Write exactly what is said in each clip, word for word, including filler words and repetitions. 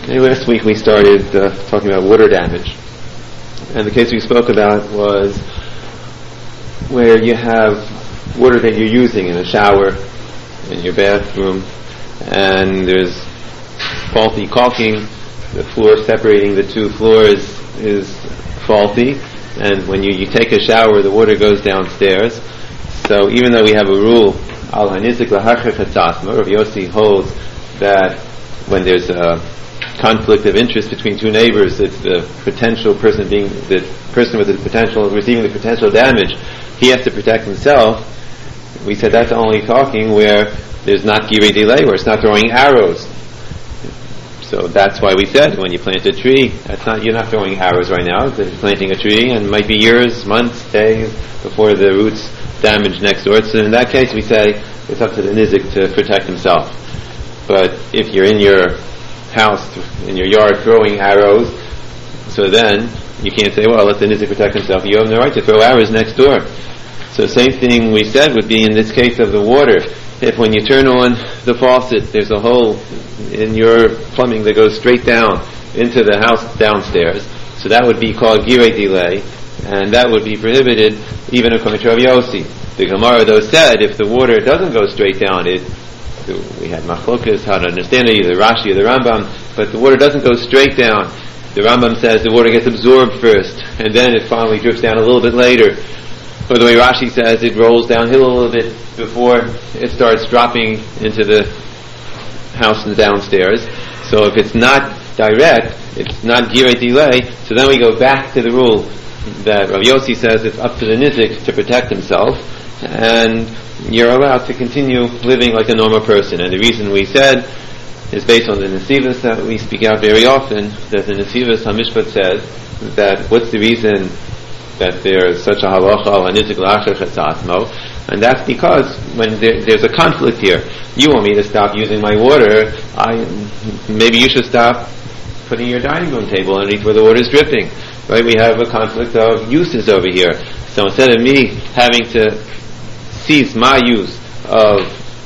Anyway, last week we started uh, talking about water damage. And the case we spoke about was where you have water that you're using in a shower, in your bathroom, and there's faulty caulking, the floor separating the two floors is faulty, and when you, you take a shower, the water goes downstairs. So even though we have a rule, Al Hanizik Lahachar Chatzasma, Rav Yossi holds that when there's a conflict of interest between two neighbors, it's the potential person being, the person with the potential, receiving the potential damage, he has to protect himself. We said that's only talking where there's not girei delay, where it's not throwing arrows. So that's why we said when you plant a tree, that's not, you're not throwing arrows right now. You're planting a tree, and it might be years, months, days before the roots damage next door. So in that case, we say it's up to the nizik to protect himself. But if you're in your house, in your yard, throwing arrows, so then you can't say, well, let the nizik protect himself. You have no right to throw arrows next door. So same thing we said would be in this case of the water. If when you turn on the faucet, there's a hole in your plumbing that goes straight down into the house downstairs, so that would be called girei delay, and that would be prohibited even according to Rav Yossi. The Gemara though said if the water doesn't go straight down, it we had machlokas how to understand it, either Rashi or the Rambam, but the water doesn't go straight down. The Rambam says the water gets absorbed first, and then it finally drifts down a little bit later. Or the way Rashi says, it rolls downhill a little bit before it starts dropping into the house and downstairs. So if it's not direct, it's not girei delay, so then we go back to the rule that Rav Yossi says it's up to the nizik to protect himself, and you're allowed to continue living like a normal person. And the reason we said is based on the Nesivos that we speak out very often, that the Nesivos HaMishpat says that what's the reason that there's such a halacha al hanizik l'achar chatzasmo, and that's because when there, there's a conflict here, you want me to stop using my water, I maybe you should stop putting your dining room table underneath where the water is dripping. Right? We have a conflict of uses over here. So instead of me having to cease my use of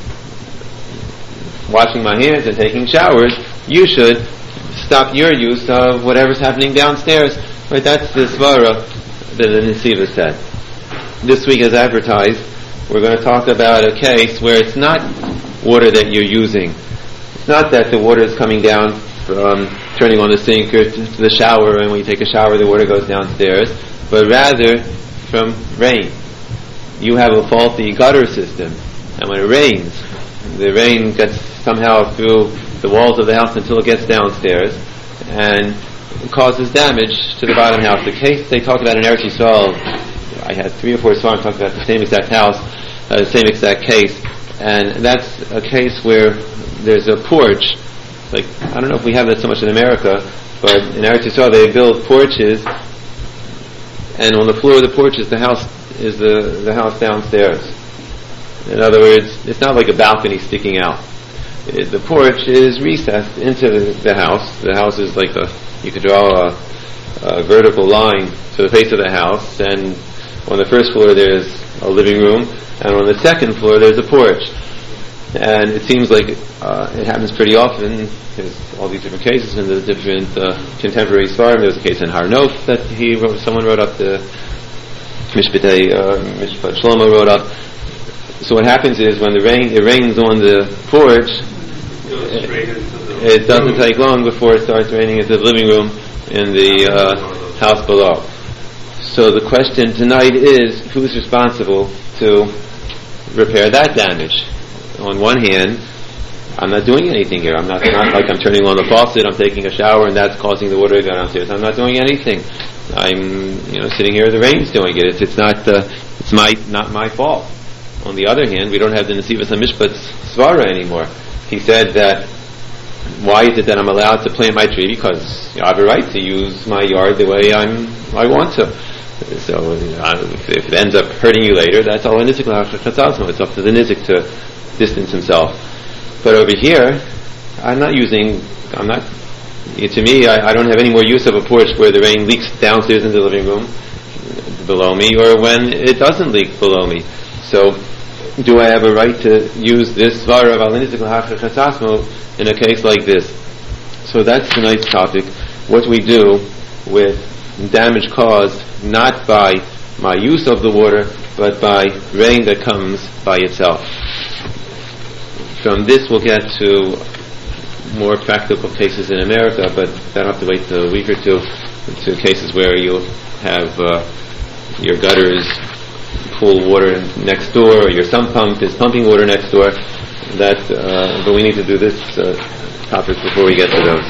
washing my hands and taking showers, you should stop your use of whatever's happening downstairs. Right? That's the svara that the Nesivos said. This week, as advertised, we're going to talk about a case where it's not water that you're using. It's not that the water is coming down from turning on the sink or to the shower, and when you take a shower the water goes downstairs, but rather from rain. You have a faulty gutter system, and when it rains, the rain gets somehow through the walls of the house until it gets downstairs, and it causes damage to the bottom house. The case they talk about in Eretz Yisrael, I had three or four songs talking about the same exact house, uh, the same exact case, and that's a case where there's a porch. Like, I don't know if we have that so much in America, but in Eretz Yisrael they build porches, and on the floor of the porch is the house is the, the house downstairs. In other words, it's not like a balcony sticking out. It, the porch is recessed into the, the house. The house is like a, you could draw a, a vertical line to the face of the house, and on the first floor there's a living room, and on the second floor there's a porch. And it seems like uh, it happens pretty often. There's all these different cases in the different uh, contemporary Svarim. There was a case in Har Nof that he wrote, someone wrote up, the Mishpatei, uh, Mishpat Shlomo wrote up. So what happens is when the rain it rains on the porch, it, it doesn't take long before it starts raining into the living room in the uh, house below. So the question tonight is, who's responsible to repair that damage? On one hand, I'm not doing anything here. I'm not, not like I'm turning on the faucet, I'm taking a shower, and that's causing the water to go downstairs. I'm not doing anything. I'm, you know, sitting here. The rain's doing it. It's, it's not, uh, it's my, not my fault. On the other hand, we don't have the Nesivos HaMishpat's svara anymore. He said that, why is it that I'm allowed to plant my tree? Because you know, I have a right to use my yard the way I'm, I want to. So uh, if, if it ends up hurting you later, that's all a nizik l'achar chatzasmo. It's up to the nizik to distance himself. But over here, I'm not using, I'm not, to me, I, I don't have any more use of a porch where the rain leaks downstairs into the living room below me, or when it doesn't leak below me. So, do I have a right to use this svara of al nizik l'achar chatzasmo in a case like this? So that's tonight's topic. What we do with damage caused not by my use of the water, but by rain that comes by itself. From this we'll get to more practical cases in America, but that'll have to wait a week or two, to cases where you have uh, your gutters pool water next door, or your sump pump is pumping water next door. That, uh, but we need to do this uh, topic before we get to those.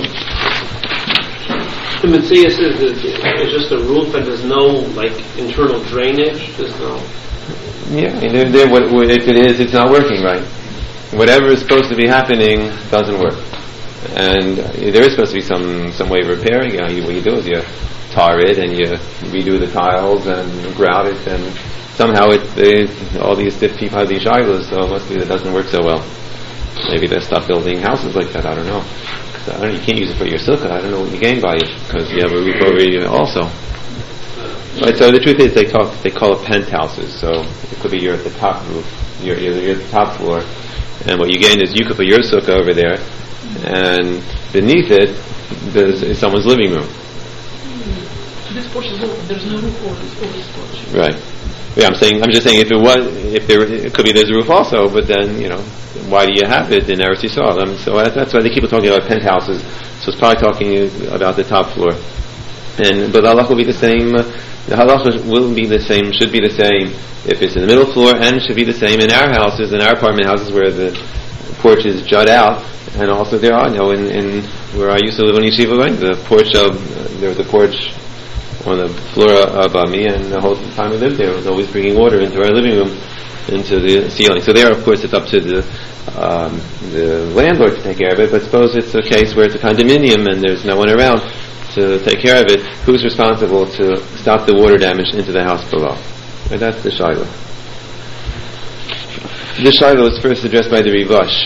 The Matthias is it's just a roof and there's no like internal drainage. There's no. Yeah, I mean, they're, they're, what, what, if it is, it's not working right. Whatever is supposed to be happening doesn't work, and uh, there is supposed to be some some way of repairing. You know, you, what you do is you tar it and you redo the tiles and grout it, and somehow it, it all these people have these shilas, so it must be that it doesn't work so well. Maybe they stop building houses like that. I don't know. I don't know, you can't use it for your sukkah. I don't know what you gain by it, because you have a roof over you also. Right, so the truth is they talk they call it penthouses. So it could be you're at the top roof, you're, you're, you're at the top floor, and what you gain is you could put your sukkah over there, and beneath it there's is someone's living room. So this porch is open. There's no roof over this, over this porch. Right. Yeah, I'm saying I'm just saying if it was if there it could be there's a roof also, but then you know why do you have it in Eretz Yisrael? I mean, so that's why they keep talking about penthouses. So it's probably talking about the top floor, and but the halacha will be the same. The halacha will be the same, should be the same if it's in the middle floor, and should be the same in our houses, in our apartment houses where the porches jut out, and also there are, you know, in, in where I used to live in Yeshiva, right? The porch of uh, there was a porch on the floor of Ami, and the whole time we lived there, it was always bringing water into our living room, into the ceiling. So there, of course, it's up to the um, the landlord to take care of it. But suppose it's a case where it's a condominium and there's no one around to take care of it. Who's responsible to stop the water damage into the house below? And that's the Shiloh. This Shiloh was first addressed by the Rivash.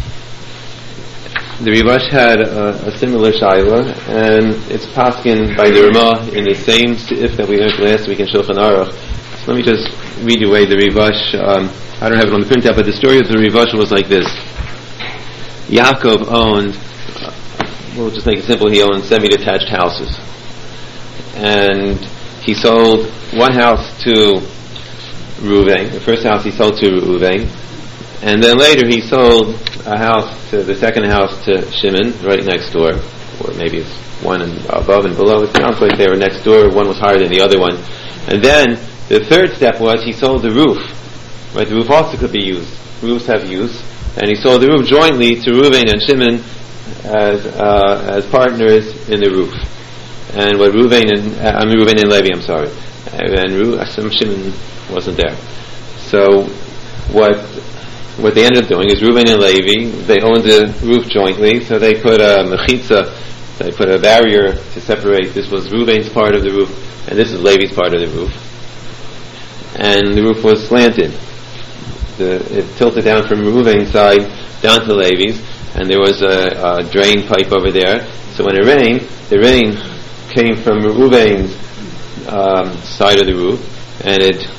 The Rivash had a, a similar Shiloh, and it's paskin by the Ramah in the same sif that we learned last week in Shulchan Aruch. So let me just read you away the Rivash. Um, I don't have it on the printout, but the story of the Rivash was like this. Yaakov owned, uh, we'll just make it simple, he owned semi-detached houses. And he sold one house to Reuven, the first house he sold to Reuven, and then later he sold a house to the second house to Shimon, right next door, or maybe it's one above and below. It sounds like they were next door, one was higher than the other one. And then the third step was he sold the roof. Right, the roof also could be used. Roofs have use, and he sold the roof jointly to Reuven and Shimon as uh, as partners in the roof. And what Reuven and uh, I mean Reuven and Levi, I'm sorry, and Ru- Shimon wasn't there. So what what they ended up doing is Reuven and Levi, they owned the roof jointly, so they put a mechitza, they put a barrier to separate. This was Reuven's part of the roof, and this is Levi's part of the roof. And the roof was slanted. The, it tilted down from Reuven's side down to Levi's, and there was a, a drain pipe over there. So when it rained, the rain came from Reuven's um, side of the roof, and it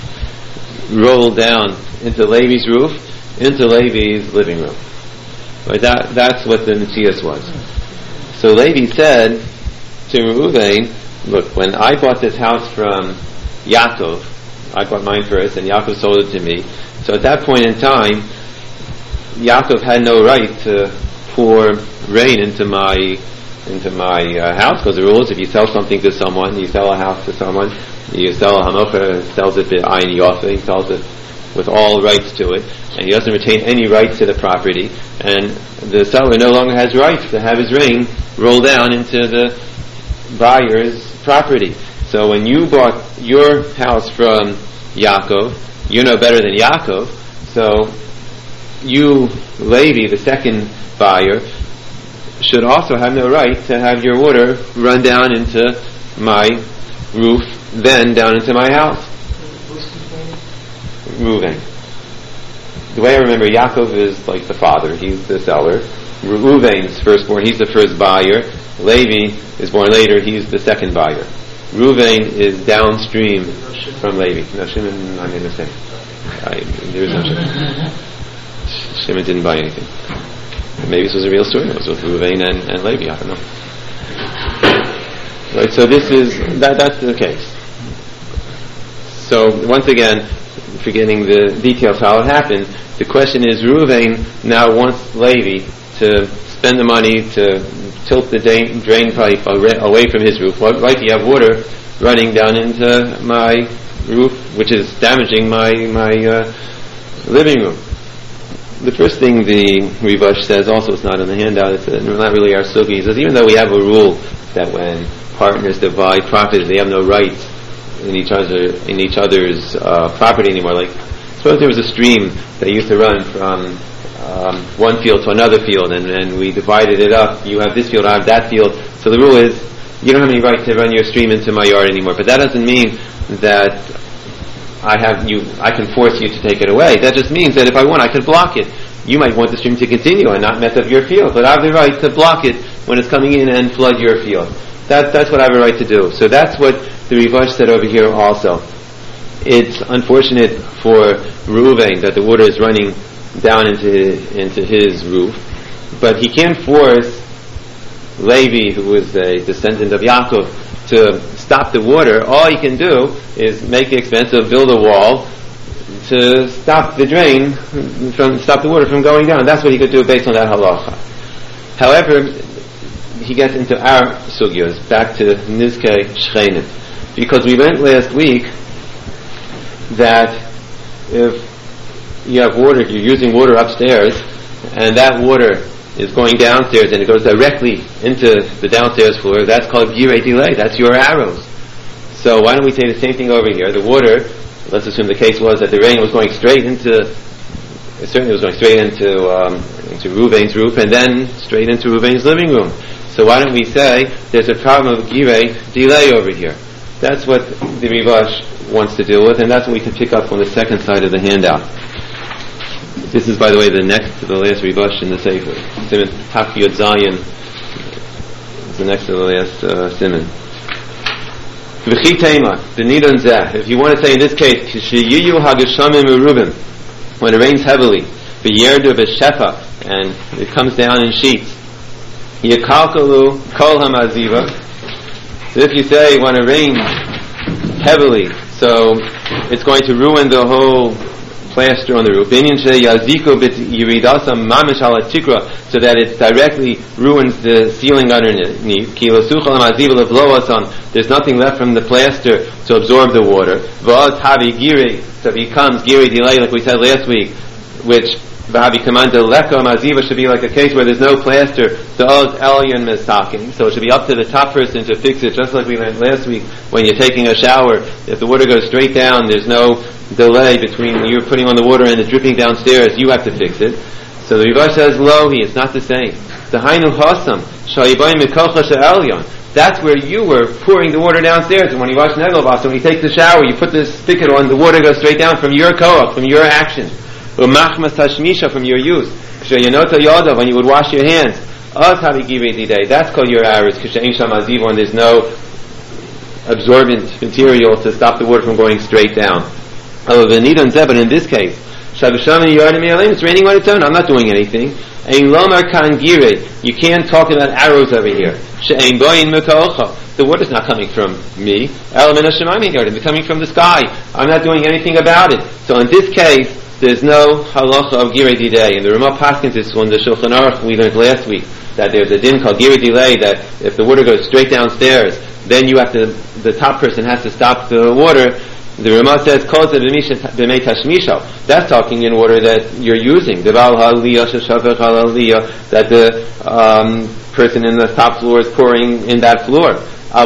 rolled down into Levi's roof, into Levi's living room. Right, that that's what the Matthias was. So Levi said to Reuven, "Look, when I bought this house from Yaakov, I bought mine first, and Yaakov sold it to me. So at that point in time, Yaakov had no right to pour rain into my into my uh, house, because the rule is if you sell something to someone, you sell a house to someone, you sell a hanocha, sells it to ayin yofa, he sells it with all rights to it, and he doesn't retain any rights to the property, and the seller no longer has rights to have his rain roll down into the buyer's property. So when you bought your house from Yaakov, you're no better than Yaakov, so you, Levi, the second buyer, should also have no right to have your water run down into my roof, then down into my house." Reuven. The way I remember, Yaakov is like the father, he's the seller. Reuven's firstborn, he's the first buyer. Levi is born later, he's the second buyer. Reuven is downstream from Levi. No, Shimon, I made a mistake. I, there is no Shimon. Shimon didn't buy anything. Maybe this was a real story. It was with Reuven and, and Levi. I don't know. Right. So this is that. That's the case. So once again, forgetting the details how it happened, the question is Reuven now wants Levi to spend the money to tilt the drain, drain pipe away from his roof. Well, right, you have water running down into my roof, which is damaging my my uh, living room. The first thing the Rivash says, also it's not in the handout, it's not really our sugi. He says even though we have a rule that when partners divide property, they have no rights in each other in each other's uh, property anymore. Like suppose there was a stream that used to run from um, one field to another field, and, and we divided it up. You have this field, I have that field. So the rule is you don't have any right to run your stream into my yard anymore. But that doesn't mean that I have you. I can force you to take it away. That just means that if I want, I could block it. You might want the stream to continue and not mess up your field, but I have the right to block it when it's coming in and flood your field. That, that's what I have a right to do. So that's what the Rivash said over here also. It's unfortunate for Reuven that the water is running down into into his roof, but he can't force Levi, who is a descendant of Yaakov, to stop the water. All he can do is make the expense of build a wall to stop the drain from stop the water from going down. That's what he could do based on that halacha. However, he gets into our sugyos, back to Nizkei Shchenim, because we learned last week that if you have water, if you're using water upstairs, and that water is going downstairs and it goes directly into the downstairs floor, that's called girei delay. That's your arrows. So why don't we say the same thing over here? The water, let's assume the case was that the rain was going straight into, it certainly was going straight into um, into Reuven's roof and then straight into Reuven's living room. So why don't we say there's a problem of girei delay over here? That's what the Rivash wants to deal with, and that's what we can pick up on the second side of the handout. This is, by the way, the next to the last Rivash in the Sefer. Siman Taf Yod Zayin is the next to the last uh, Siman. V'chi Tema, the Nidon Zeh. If you want to say in this case, Kishiyu Hageshamim Urubim, when it rains heavily, V'yerdu V'shefa, and it comes down in sheets, Yekalkalu Kol HaMaziva. So if you say when it rains heavily, so it's going to ruin the whole plaster on the roof, so that it directly ruins the ceiling underneath. There's nothing left from the plaster to absorb the water. So it becomes girei delay, like we said last week, which should be like a case where there's no plaster, so it should be up to the top person to fix it, just like we learned last week when you're taking a shower. If the water goes straight down, there's no delay between you putting on the water and it dripping downstairs, you have to fix it. So the Rivash says, Lohi, it's not the same. That's where you were pouring the water downstairs, and when you wash Negelbas, when you take the shower, you put the spigot on, the water goes straight down from your koach, from your action. From your use. When you would wash your hands, that's called your arrows, when there's no absorbent material to stop the water from going straight down. But in this case, it's raining on its own, I'm not doing anything. You can't talk about arrows over here. The water's not coming from me. It's coming from the sky. I'm not doing anything about it. So in this case, there's no halacha of girei delay. And the Ramah Paskins is on the Shulchan Aruch we learned last week, that there's a din called girei delay, that if the water goes straight downstairs, then you have to, the top person has to stop the water. The Ramah says, that's talking in water that you're using. That the um, person in the top floor is pouring in that floor. But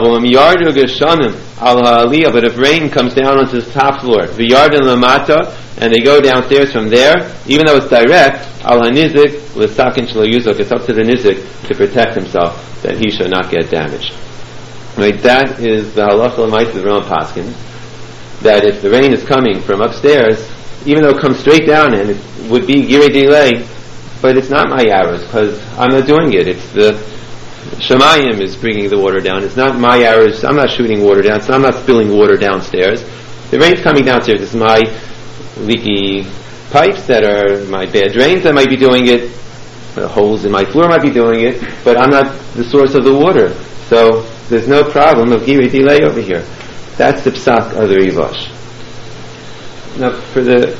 if rain comes down onto the top floor, and they go downstairs from there, even though it's direct, it's up to the nizik to protect himself, that he should not get damaged. Right? That is the halacha l'maisa of the Ramah Paskin, that if the rain is coming from upstairs, even though it comes straight down and it would be girei delay, but it's not my arrows, because I'm not doing it. It's the Shemayim is bringing the water down. It's not my arrows. I'm not shooting water down. So I'm not spilling water downstairs. The rain's coming downstairs. It's my leaky pipes that are my bad drains that might be doing it. uh, holes in my floor might be doing it, but I'm not the source of the water. So there's no problem of girei delay over here. That's the psak of the Rivash. Now for the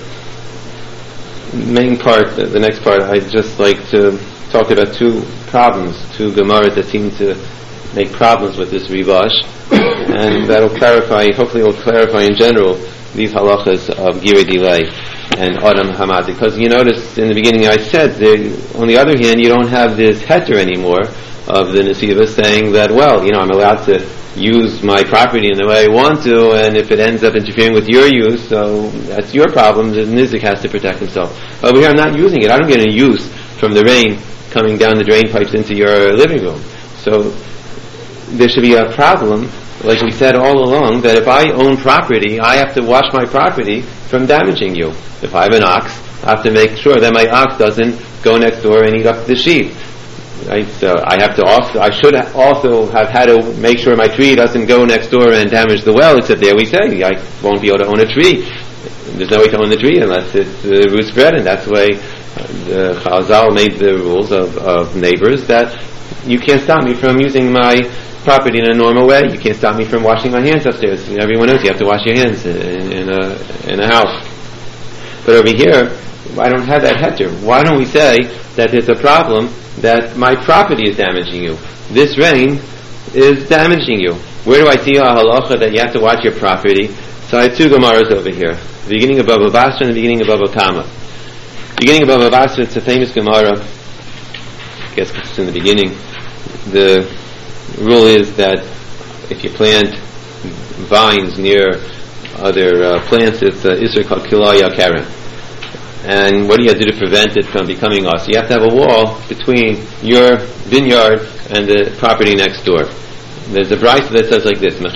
main part, the next part, I'd just like to talk about two problems, two Gemaras that seem to make problems with this Rivash, and that'll clarify, hopefully will clarify in general these halachas of girei delay and Adam Hamad. Because you notice in the beginning I said, that on the other hand, you don't have this heter anymore of the Nesiva saying that, well, you know, I'm allowed to use my property in the way I want to, and if it ends up interfering with your use, so that's your problem. The Nizik has to protect himself. Over here I'm not using it. I don't get any use from the rain coming down the drain pipes into your living room. So there should be a problem, like we said all along, that if I own property, I have to watch my property from damaging you. If I have an ox, I have to make sure that my ox doesn't go next door and eat up the sheep. Right? So I have to also, I should also have had to make sure my tree doesn't go next door and damage the well, except there we say I won't be able to own a tree. There's no way to own the tree unless it's uh, root spread, and that's the way the Chazal made the rules of, of neighbors, that you can't stop me from using my property in a normal way. You can't stop me from washing my hands upstairs. Everyone knows you have to wash your hands in, in a in a house. But over here, I don't have that heter. Why don't we say that there's a problem that my property is damaging you? This rain is damaging you. Where do I see a halacha that you have to watch your property? So I have two Gemaras over here. The beginning of Bava Basra and the beginning of Bava Kama. Beginning of Bava Basra, it's a famous Gemara. I guess it's in the beginning. The rule is that if you plant vines near other uh, plants, it's uh, Isser called Kilaya Karen. And what do you have to do to prevent it from becoming us? You have to have a wall between your vineyard and the property next door. There's a brayta that says like this: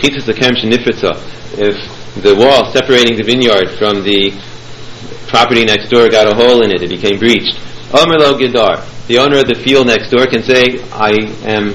if the wall separating the vineyard from the property next door got a hole in it, it became breached. Omer lo Gedar, the owner of the field next door can say, I am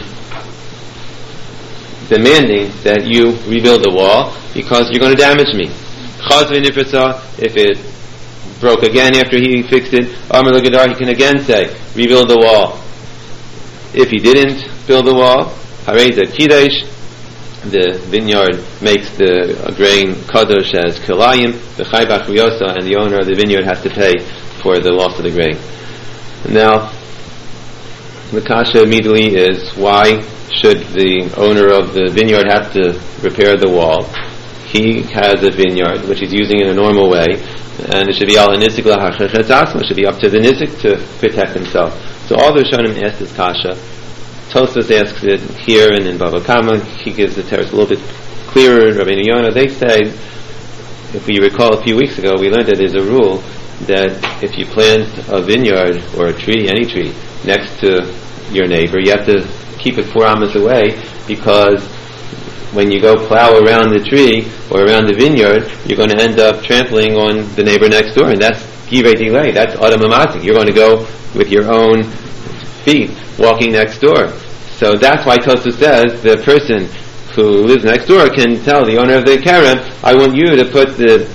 demanding that you rebuild the wall because you're going to damage me. Chaz v'nifritza, if it broke again after he fixed it, Omer lo Gedar, he can again say, rebuild the wall. If he didn't build the wall, Harei Zeh Kidesh, the vineyard makes the uh, grain kadosh as kilayim, v'chai b'achriyosa, and the owner of the vineyard has to pay for the loss of the grain. Now, the kasha immediately is, why should the owner of the vineyard have to repair the wall? He has a vineyard which he's using in a normal way, and it should be al nizik lahachechet asma. It should be up to the nizik to protect himself. So all the Rishonim asked this kasha. Tosfos asks it here, and in Bava Kama he gives the teretz a little bit clearer. Rabbeinu Yonah, they say, if we recall a few weeks ago, we learned that there's a rule that if you plant a vineyard or a tree, any tree, next to your neighbor, you have to keep it four amas away, because when you go plow around the tree or around the vineyard, you're going to end up trampling on the neighbor next door, and that's girei delay. That's adam amazik. You're going to go with your own feet walking next door. So that's why Tosfos says the person who lives next door can tell the owner of the keren, I want you to put the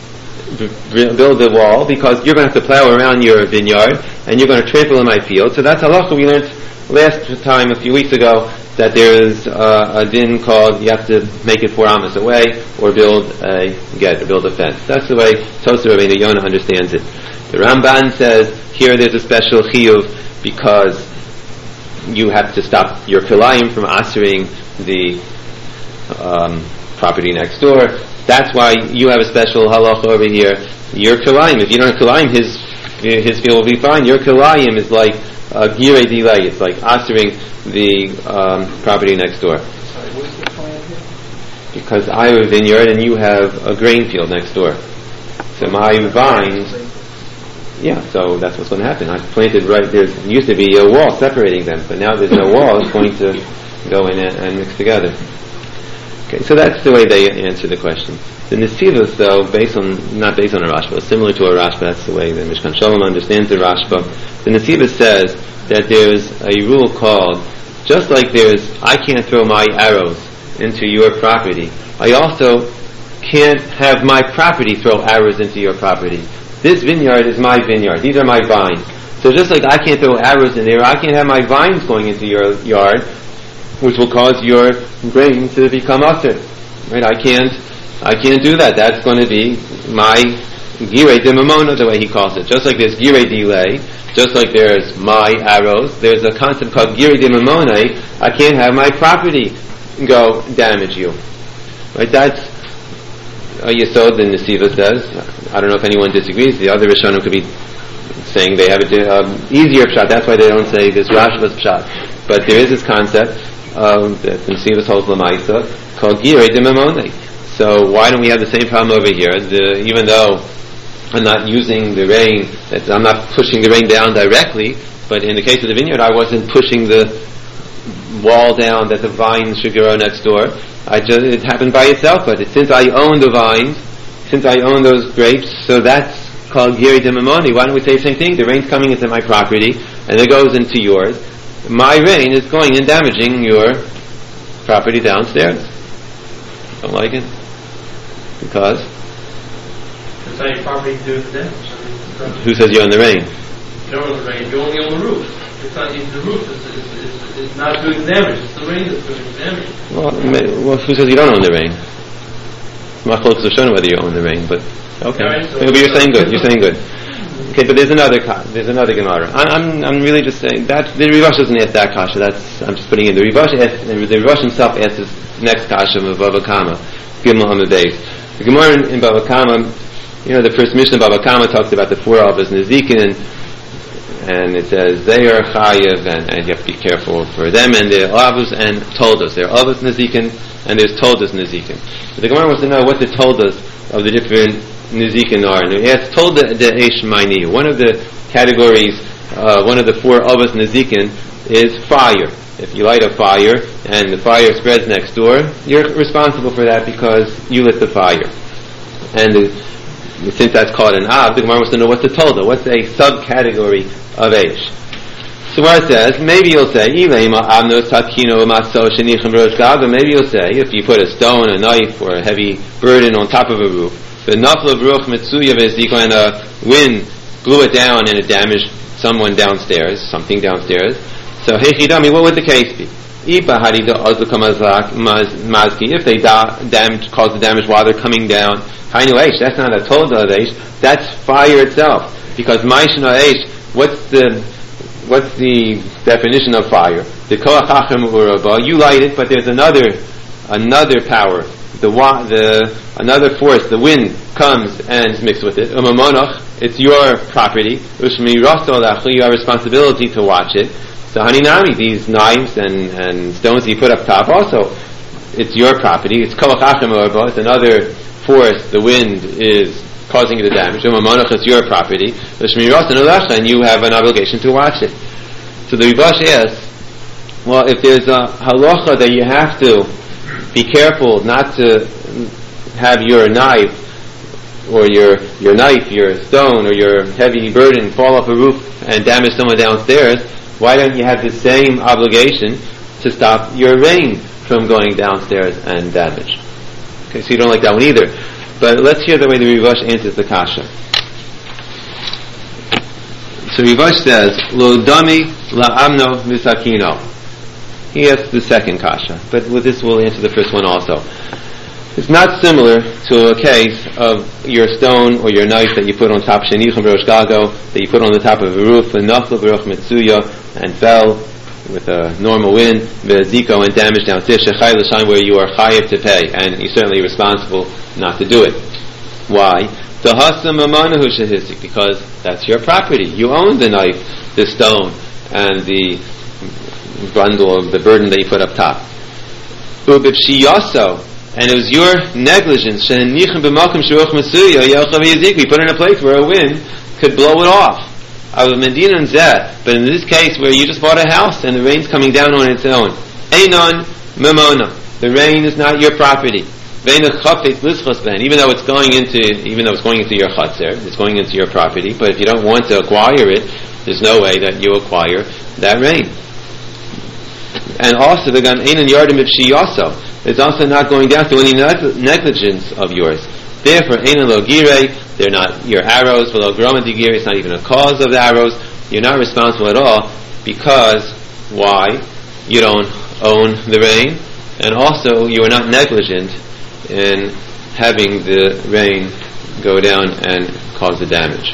build the wall because you're going to have to plow around your vineyard and you're going to trample in my field. So that's halacha we learned last time, a few weeks ago, that there is uh, a din called you have to make it four amas away or build a get or build a fence. That's the way Tosfos Rabbeinu Yonah understands it. The Ramban says here there's a special chiyuv because you have to stop your kilayim from asering the um, property next door. That's why you have a special halacha over here. Your kilayim, if you don't have kilayim, his his field will be fine. Your kilayim is like uh, girei delay. It's like asering the um, property next door. Sorry, what is the plan here? Because I have a vineyard and you have a grain field next door. So my vines, yeah, so that's what's going to happen. I planted right there. Used to be a wall separating them, but now there's no wall. It's going to go in and, and mix together. Okay, so that's the way they answer the question. The Nesivos, though, based on not based on a Rashba, similar to a Rashba, that's the way the Mishkan Shalom understands the Rashba. The Nesivos says that there's a rule called, just like there's, I can't throw my arrows into your property, I also can't have my property throw arrows into your property. This vineyard is my vineyard. These are my vines. So just like I can't throw arrows in there, I can't have my vines going into your yard, which will cause your grain to become usher. Right? I can't, I can't do that. That's going to be my girei de mamona, the way he calls it. Just like there's girei delay, just like there's my arrows, there's a concept called girei de mamona. I can't have my property go damage you. Right? That's a yesod, the Nesiva says. I don't know if anyone disagrees. The other Rishonim could be saying they have an um, easier pshat. That's why they don't say this Rashba's pshat. But there is this concept um, that the Nesiva holds Lamaisa called girei de mamona. So why don't we have the same problem over here? The, even though I'm not using the rain, that I'm not pushing the rain down directly, but in the case of the vineyard, I wasn't pushing the wall down that the vines should grow next door. I just, it happened by itself, but it, since I own the vines, since I own those grapes, so that's called girei de mamoni. Why don't we say the same thing? The rain's coming into my property, and it goes into yours. My rain is going and damaging your property downstairs. Don't like it? Because? It's not your property to do with the damage. I mean, who says you own the rain? You don't own the rain, you only own the roof. It's not even the roof, it's, it's, it's, it's not doing the damage, it's the rain that's doing the damage. Well, well who says you don't own the rain? Machlokes have shown whether you own the rain, but okay. Right, so but you're saying good, you're saying good. Okay, but there's another there's another Gemara. I'm I'm really just saying that the Rivash doesn't ask that kasha. That's I'm just putting in the Rivash. The Rivash himself asks his next kasha of Bava Kama, Gimel Hamabeis. The Gemara in, in Bava Kama, you know, the first Mishnah Bava Kama talks about the four avos Nezikin, and it says they are chayev, and, and you have to be careful for them, and they're avos and toldos. They're avos Nezikin, and there's toldos Nezikin. But the Gemara wants to know what the toldos of the different Nezikin are. And it's told the, the Eish Maini. One of the categories, uh, one of the four avos Nezikin is fire. If you light a fire and the fire spreads next door, you're responsible for that because you lit the fire. And the, since that's called an av, the Gemara wants to know what's the tolda, what's a subcategory of Eish. So where it says, maybe you'll say, maybe you'll say, if you put a stone, a knife, or a heavy burden on top of a roof, the nafla v'ruch metzuya v'eziko, and a wind blew it down and it damaged someone downstairs, something downstairs. So hechidami, what would the case be? If they da- damage, cause the damage while they're coming down, hainu eish, that's not a tolda of eish, that's fire itself. Because ma'ishna eish, what's the what's the definition of fire? The koach hachem uraba, you light it, but there's another another power. The wa- the another force, the wind comes and is mixed with it. Umamonach, it's your property. Ushmi rasto, you have responsibility to watch it. So haninami, these knives and, and stones that you put up top, also it's your property. It's koach hachem uraba, it's another force. The wind is causing the damage. Umamonach, it's your property. Ushmi rasto, and you have an obligation to watch it. So the Rivash asks, well, if there's a halacha that you have to be careful not to have your knife or your your knife, your stone, or your heavy burden fall off a roof and damage someone downstairs, why don't you have the same obligation to stop your rain from going downstairs and damage? Okay, so you don't like that one either. But let's hear the way the Rivash answers the kasha. So Rivash says, Lo dami la'amno misakino. He asks the second kasha, but with this we'll answer the first one also. It's not similar to a case of your stone or your knife that you put on top shenichim b'rosh gago, that you put on the top of a roof, and nafla b'roch metzuya, and fell with a normal wind, v'ziko, and damage downstairs, shechay l'shaim, where you are chayiv to pay, and you're certainly responsible not to do it. Why? Because that's your property. You own the knife, the stone, and the bundle of the burden that you put up top. And it was your negligence. We put it in a place where a wind could blow it off. But in this case, where you just bought a house and the rain's coming down on its own, Einon memona. The rain is not your property. Even though it's going into, even though it's going into your chatzer, it's going into your property. But if you don't want to acquire it, there's no way that you acquire that rain. And also, the gan einan yardim b'shiyaso. It's also not going down to any negligence of yours. Therefore, einan lo girei, they're not your arrows. V'lo groma digirei, it's not even a cause of the arrows. you're not responsible at all because, why? You don't own the rain, and also you are not negligent in having the rain go down and cause the damage.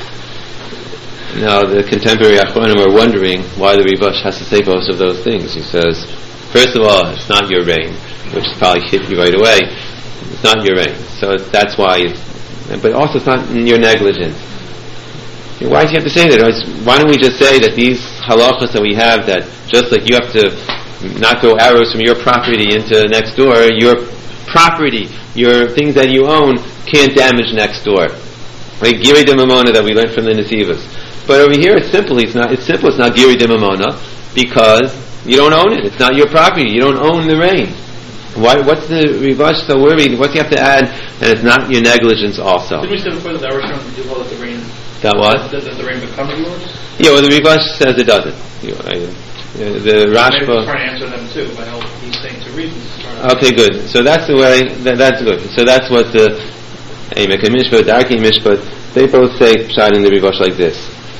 Now, the contemporary Achronim are wondering why the Rivash has to say both of those things. He says, first of all, it's not your rain, which probably hit you right away. It's not your rain, so that's why. But also, it's not your negligence. Why do you have to say that? Why don't we just say that these halachas that we have, that just like you have to not throw arrows from your property into next door, your property, your things that you own, can't damage next door. Like Giri de Mamona that we learned from the Nesivas. But over here, it's simple. It's not. It's simple. It's not Giri de Mamona because you don't own it. It's not your property. You don't own the rain. Why? What's the Rivash so worried? What do you have to add? And it's not your negligence also. Did we say before that the Arishon do hold that the rain? That what? Does the rain become yours? Yeah. Well, the Rivash says it doesn't. You, I, uh, the Rashba. I'm trying to answer them too by how he's saying to reasons. Okay, good. So that's the way. That, that's good. So that's what the Emek Mishpat, Darkei Mishpat. They both say pshat in the Rivash like this.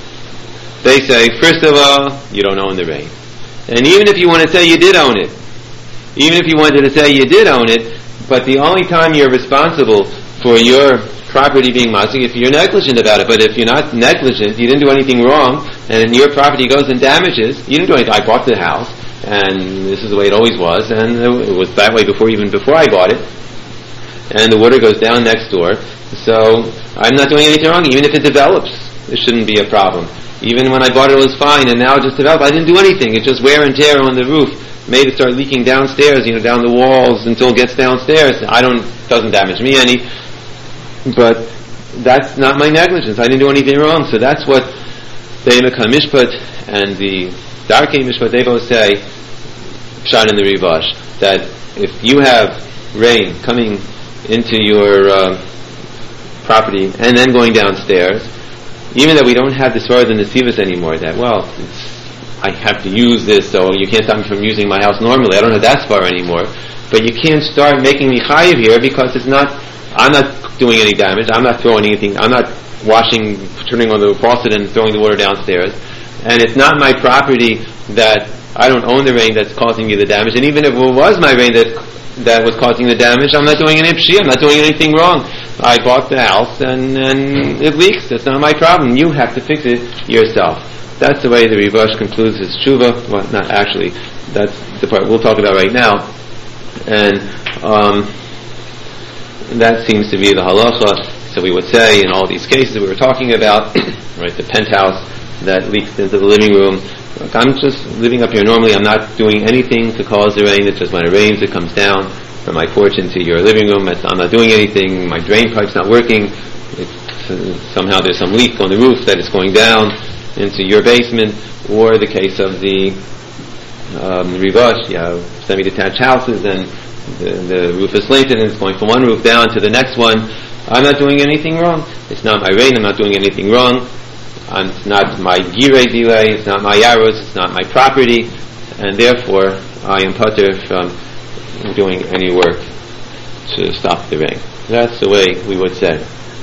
They say, first of all, you don't own the rain. And even if you want to say you did own it, even if you wanted to say you did own it, but the only time you're responsible for your property being mazik, if you're negligent about it, but if you're not negligent, you didn't do anything wrong, and your property goes and damages, you didn't do anything. I bought the house, and this is the way it always was, and it was that way before, even before I bought it, and the water goes down next door, so I'm not doing anything wrong. Even if it develops, it shouldn't be a problem. Even when I bought it, it was fine, and now it just developed. I didn't do anything. It's just wear and tear on the roof. Made it start leaking downstairs, you know, down the walls until it gets downstairs. I don't, doesn't damage me any. But that's not my negligence. I didn't do anything wrong. So that's what the Emek HaMishpat and the Darkei Mishpat, they both say, pshat in the Rivash, that if you have rain coming into your uh, property and then going downstairs, even though we don't have the Svarah and the Nesivas anymore, that, well, it's, I have to use this, so you can't stop me from using my house normally. I don't have that Svarah anymore. But you can't start making me chayiv here because it's not, I'm not doing any damage. I'm not throwing anything. I'm not washing, turning on the faucet and throwing the water downstairs. And it's not my property that I don't own the rain that's causing you the damage. And even if it was my rain that that was causing the damage, I'm not doing any pshi. I'm not doing anything wrong. I bought the house and, and it leaks. That's not my problem. You have to fix it yourself. That's the way the Rivash concludes his tshuva. Well, not actually. That's the part we'll talk about right now. And um, that seems to be the halacha. So we would say in all these cases that we were talking about, right, the penthouse that leaks into the living room. Look, I'm just living up here normally. I'm not doing anything to cause the rain. It's just when it rains, it comes down from my porch into your living room. It's, I'm not doing anything. My drain pipe's not working. It's, uh, somehow there's some leak on the roof that is going down into your basement. Or the case of the um, Rivash, you have semi-detached houses and the, the roof is slanted and it's going from one roof down to the next one. I'm not doing anything wrong. It's not my rain. I'm not doing anything wrong. I'm, it's not my girei delay. It's not my yaros. It's not my property, and therefore I am patur from doing any work to stop the rain. That's the way we would say.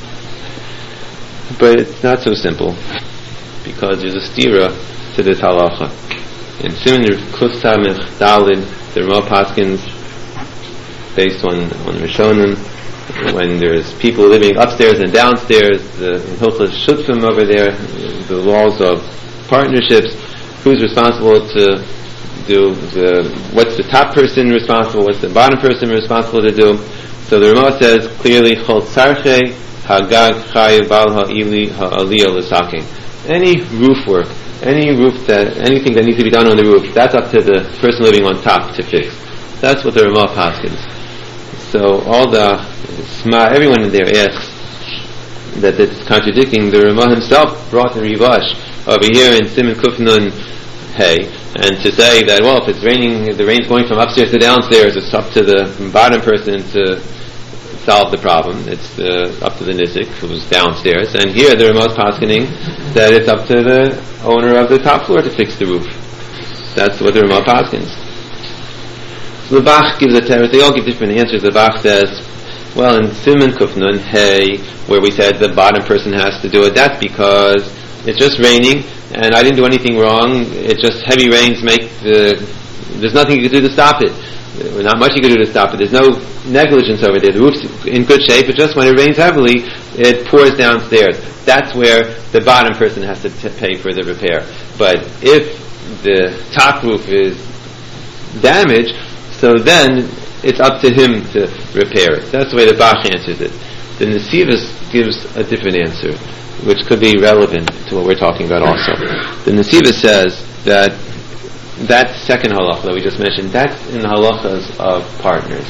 But it's not so simple because there's a stira to this halacha. In Siman Kuf Samech Dalid, the Ramah Paskins, based on on Rishonim, when there's people living upstairs and downstairs, the Hilchos Shutfim over there, the laws of partnerships, who's responsible to do the, what's the top person responsible, what's the bottom person responsible to do. So the Ramah says clearly, Chol Tzarchei Hagag Chayiv Bal Ha'ili Ha'aliyah L'Saking. Any roof work, any roof that, anything that needs to be done on the roof, that's up to the person living on top to fix. That's what the Ramah paskins. So all the Sma, everyone in there asks that it's contradicting. The Ramah himself brought the Rivash over here in Siman Kuf Nun Hey, and to say that, well, if it's raining, if the rain's going from upstairs to downstairs, it's up to the bottom person to solve the problem. It's uh, up to the Nizik who's downstairs. And here the Ramah is paskening that it's up to the owner of the top floor to fix the roof. That's what the Ramah paskins. The Bach gives a teretz. They all give different answers. The Bach says, well, in Siman Kuf Nun Hey, where we said the bottom person has to do it, that's because it's just raining, and I didn't do anything wrong. It just heavy rains make the. There's nothing you can do to stop it. Not much you can do to stop it. There's no negligence over there. The roof's in good shape, but just when it rains heavily, it pours downstairs. That's where the bottom person has to t- pay for the repair. But if the top roof is damaged, so then it's up to him to repair it. That's the way the Bach answers it. The Nesivos gives a different answer, which could be relevant to what we're talking about also. The Nesivos says that that second halacha that we just mentioned, that's in the halachas of partners.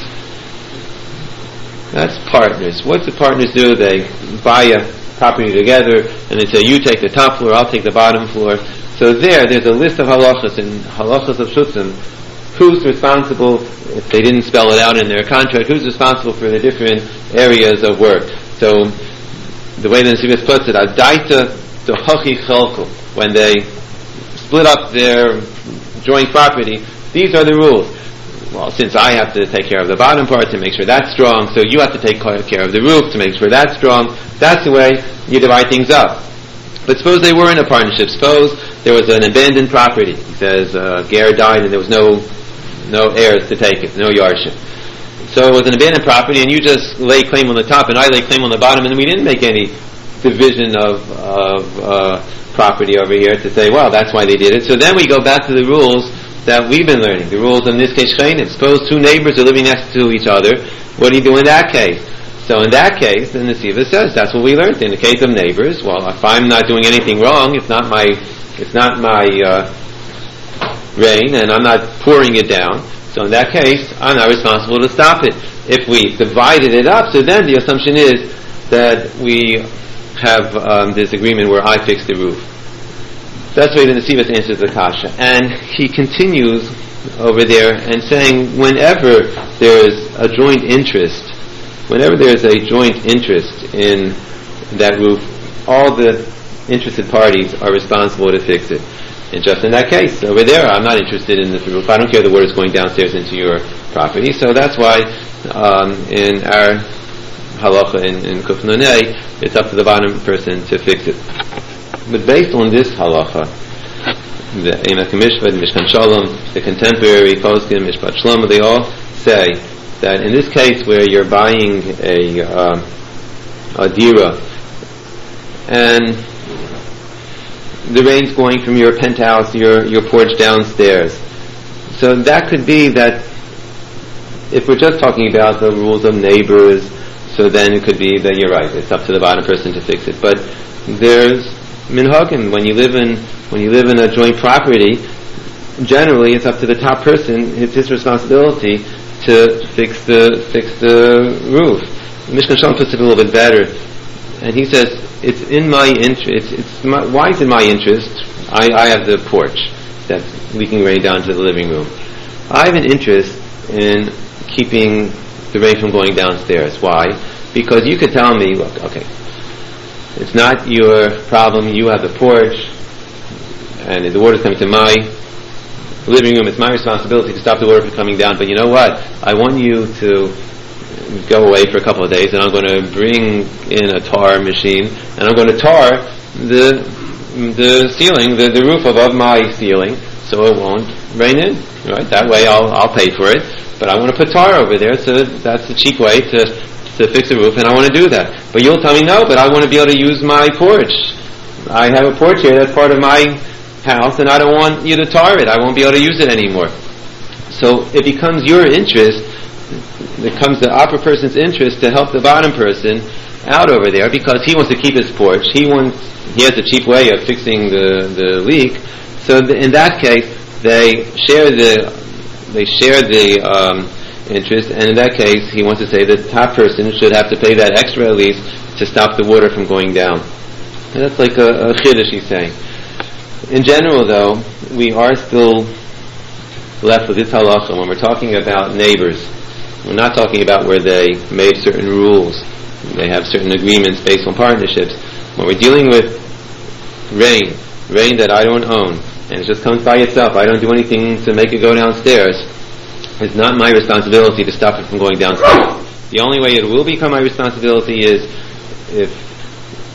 That's partners. What do partners do? They buy a property together, and they say, you take the top floor, I'll take the bottom floor. So there, there's a list of halachas, and halachas of Shutzim, who's responsible, if they didn't spell it out in their contract, who's responsible for the different areas of work. So, the way the Nesivos puts it, Adaita to Hachi Chelko, when they split up their joint property, these are the rules. Well, since I have to take care of the bottom part to make sure that's strong, so you have to take care of the roof to make sure that's strong. That's the way you divide things up. But suppose they were in a partnership. Suppose there was an abandoned property. He says, uh, Ger died and there was no no heirs to take it, no yardship. So it was an abandoned property, and you just lay claim on the top, and I lay claim on the bottom, and we didn't make any division of, of uh, property over here to say, well, that's why they did it. So then we go back to the rules that we've been learning, the rules in this case, Shchenim. Suppose two neighbors are living next to each other. What do you do in that case? So in that case, the Nesivos says that's what we learned. In the case of neighbors, well, if I'm not doing anything wrong, it's not my, it's not my uh, rain, and I'm not pouring it down. So in that case, I'm not responsible to stop it. If we divided it up, so then the assumption is that we have um, this agreement where I fix the roof. That's the way the Nesivos answers the kasha. And he continues over there and saying, whenever there is a joint interest, whenever there is a joint interest in that roof, all the interested parties are responsible to fix it. And just in that case, over there, I'm not interested in the roof. I don't care the water's going downstairs into your property. So that's why um, in our halacha in, in Kuf Nunei, it's up to the bottom person to fix it. But based on this halacha, the Emek Mishpat, Mishkan Shalom, the contemporary poskim, Mishpat Shlomo, they all say that in this case where you're buying a uh, a dira and the rain's going from your penthouse, your your porch downstairs, so that could be that if we're just talking about the rules of neighbors, so then it could be that you're right, it's up to the bottom person to fix it. But there's minhagim, when you live in when you live in a joint property, generally it's up to the top person. It's his responsibility to fix the fix the roof. Mishkan Shalom puts it a little bit better, and he says it's in my interest. It's, it's my, why is it my interest? I, I have the porch that's leaking rain down to the living room. I have an interest in keeping the rain from going downstairs. Why? Because you could tell me, look, okay, it's not your problem. You have the porch, and the water's coming to my living room. It's my responsibility to stop the water from coming down. But you know what? I want you to go away for a couple of days, and I'm going to bring in a tar machine, and I'm going to tar the the ceiling, the, the roof above my ceiling, so it won't rain in. Right? That way, I'll I'll pay for it. But I want to put tar over there, so that's the cheap way to to fix the roof, and I want to do that. But you'll tell me no, but I want to be able to use my porch. I have a porch here that's part of my house, and I don't want you to tar it. I won't be able to use it anymore. So it becomes your interest, it becomes the upper person's interest to help the bottom person out over there, because he wants to keep his porch. He wants, he has a cheap way of fixing the, the leak. So th- in that case, they share the they share the um, interest, and in that case, he wants to say the top person should have to pay that extra at least to stop the water from going down. And that's like a, a chiddush he's saying. In general, though, we are still left with this halacha when we're talking about neighbors. We're not talking about where they made certain rules. They have certain agreements based on partnerships. When we're dealing with rain, rain that I don't own, and it just comes by itself, I don't do anything to make it go downstairs, it's not my responsibility to stop it from going downstairs. The only way it will become my responsibility is if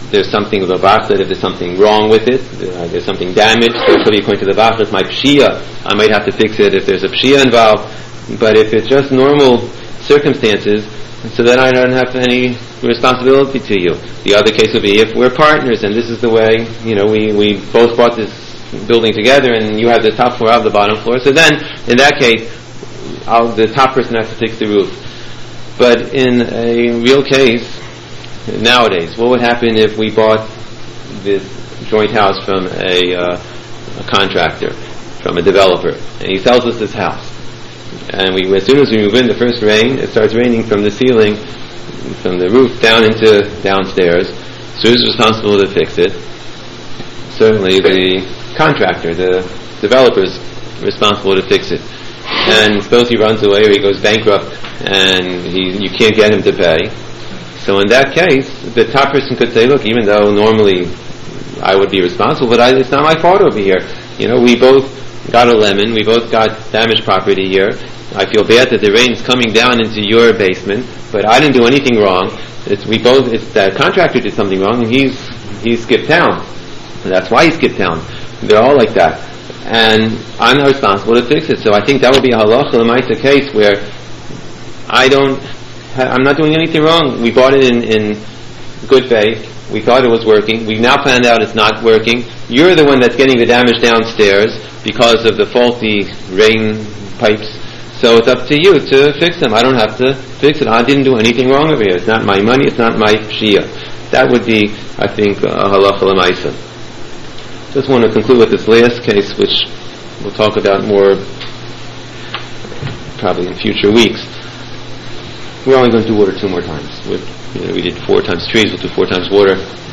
there's something of a bachlet, if there's something wrong with it, uh, there's something damaged, so it could be according to the bachlet, my pshia, I might have to fix it if there's a pshia involved. But if it's just normal circumstances, so then I don't have any responsibility to you. The other case would be if we're partners and this is the way, you know, we, we both bought this building together and you have the top floor, I have the bottom floor. So then, in that case, I'll, the top person has to fix the roof. But in a real case, nowadays, what would happen if we bought this joint house from a, uh, a contractor, from a developer, and he sells us this house? And we, as soon as we move in, the first rain, it starts raining from the ceiling, from the roof down into downstairs. So who's responsible to fix it? Certainly the contractor, the developer's responsible to fix it. And suppose he runs away or he goes bankrupt and he, you can't get him to pay. So in that case, the top person could say, look, even though normally I would be responsible, but I, it's not my fault over here. You know, we both got a lemon, we both got damaged property here. I feel bad that the rain's coming down into your basement, but I didn't do anything wrong. It's, we both, it's the contractor did something wrong and he's, he skipped town. And that's why he skipped town. They're all like that. And I'm not responsible to fix it. So I think that would be a halacha l'maisa case where I don't, I'm not doing anything wrong. We bought it in, in good faith. We thought it was working. We now found out it's not working. You're the one that's getting the damage downstairs because of the faulty rain pipes. So it's up to you to fix them. I don't have to fix it. I didn't do anything wrong over here. It's not my money. It's not my pshia. That would be, I think, a halacha l'maisa. Just want to conclude with this last case, which we'll talk about more probably in future weeks. We're only going to do water two more times. We're, you know, we did four times trees. We'll do four times water.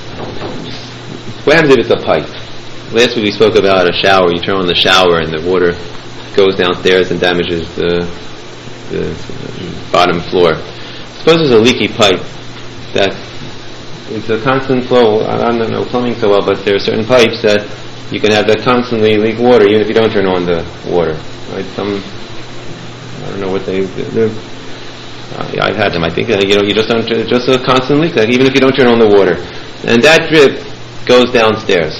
What happens if it's a pipe? Last week we spoke about a shower. You turn on the shower and the water goes downstairs and damages the, the bottom floor. Suppose there's a leaky pipe that it's a constant flow. I don't know plumbing so well, but there are certain pipes that you can have that constantly leak water even if you don't turn on the water. Right? Some, I don't know what they, they're, I, I've had them. I think uh, you know you just don't just a constant leak, like even if you don't turn on the water, and that drip goes downstairs.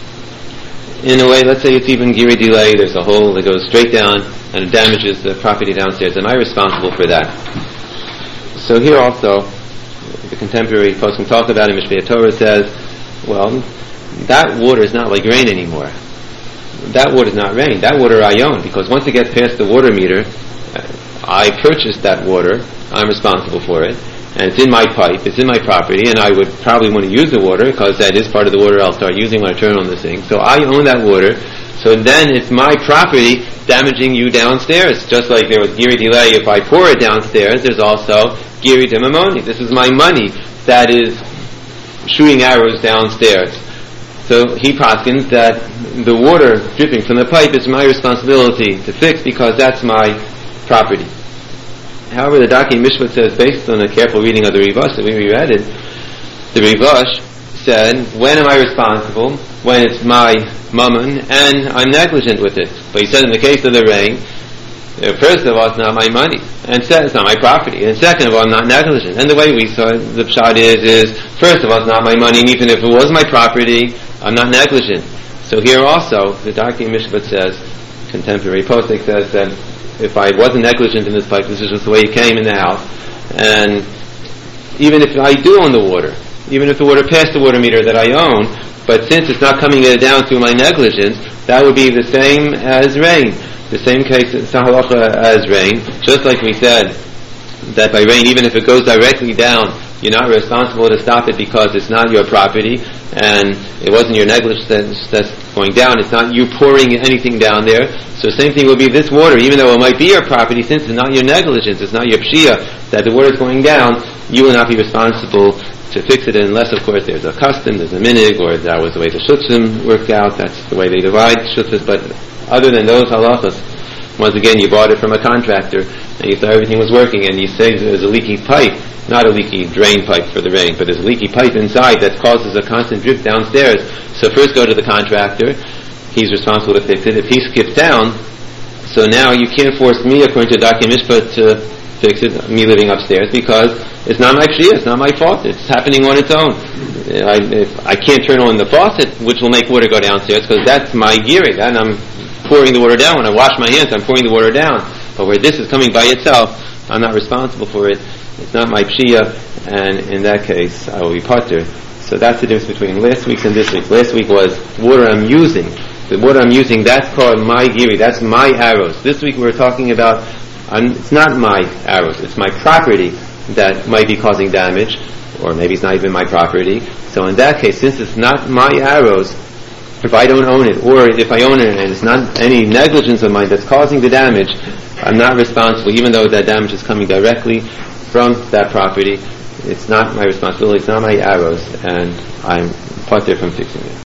In a way, let's say it's even giri delay. There's a hole that goes straight down and it damages the property downstairs. Am I responsible for that? So here also, the contemporary folks can talk about it. Mishpei Torah says, well, that water is not like rain anymore. That water is not rain. That water I own, because once it gets past the water meter, I purchased that water. I'm responsible for it. And it's in my pipe, it's in my property, and I would probably want to use the water, because that is part of the water I'll start using when I turn on the thing. So I own that water, so then it's my property damaging you downstairs. Just like there was giri delay, if I pour it downstairs, there's also giri demamoni. This is my money that is shooting arrows downstairs. So he paskins that the water dripping from the pipe is my responsibility to fix, because that's my property. However, the Darkei Mishpat says, based on a careful reading of the Rivash that we reread it, the Rivash said, when am I responsible? When it's my mammon and I'm negligent with it. But he said in the case of the rain, first of all, it's not my money, and second, it's not my property, and second of all, I'm not negligent. And the way we saw it, the pshat is, is first of all, it's not my money, and even if it was my property, I'm not negligent. So here also, the Darkei Mishpat says, contemporary posek says that if I wasn't negligent in this pipe, this is just the way it came in the house, and even if I do own the water, even if the water passed the water meter that I own, but since it's not coming down through my negligence, that would be the same as rain. The same case halacha as rain, just like we said that by rain, even if it goes directly down, you're not responsible to stop it because it's not your property and it wasn't your negligence that's going down. It's not you pouring anything down there. So same thing will be this water, even though it might be your property, since it's not your negligence, it's not your pshia that the water is going down, you will not be responsible to fix it, unless of course there's a custom, there's a minig, or that was the way the shutzim worked out, that's the way they divide shutzis. But other than those halachas, once again, you bought it from a contractor, and you thought everything was working, and you say there's a leaky pipe, not a leaky drain pipe for the rain, but there's a leaky pipe inside that causes a constant drip downstairs. So first go to the contractor, he's responsible to fix it. If he skips down, so now you can't force me, according to Darkei Mishpat, to fix it, me living upstairs, because it's not my pshia, it's not my fault, it's happening on its own. I, if I can't turn on the faucet, which will make water go downstairs, because that's my gearing, and I'm pouring the water down. When I wash my hands, I'm pouring the water down. But where this is coming by itself, I'm not responsible for it. It's not my pshia, and in that case, I will be patur. So that's the difference between last week's and this week's. Last week was water I'm using. The water I'm using, that's called my giri. That's my arrows. This week we're talking about, um, it's not my arrows. It's my property that might be causing damage, or maybe it's not even my property. So in that case, since it's not my arrows, if I don't own it, or if I own it and it's not any negligence of mine that's causing the damage, I'm not responsible, even though that damage is coming directly from that property. It's not my responsibility, it's not my arrows, and I'm part there from fixing it.